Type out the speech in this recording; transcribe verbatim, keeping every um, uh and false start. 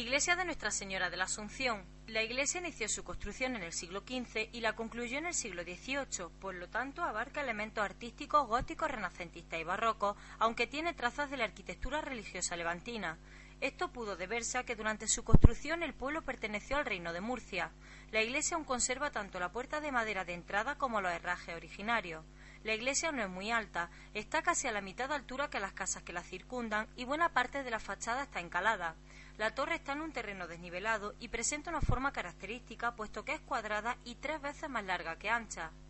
Iglesia de Nuestra Señora de la Asunción. La iglesia inició su construcción en el siglo quince y la concluyó en el siglo dieciocho, por lo tanto abarca elementos artísticos góticos, renacentistas y barrocos, aunque tiene trazas de la arquitectura religiosa levantina. Esto pudo deberse a que durante su construcción el pueblo perteneció al reino de Murcia. La iglesia aún conserva tanto la puerta de madera de entrada como los herrajes originarios. La iglesia no es muy alta, está casi a la mitad de altura que las casas que la circundan y buena parte de la fachada está encalada. La torre está en un terreno desnivelado y presenta una forma característica puesto que es cuadrada y tres veces más larga que ancha.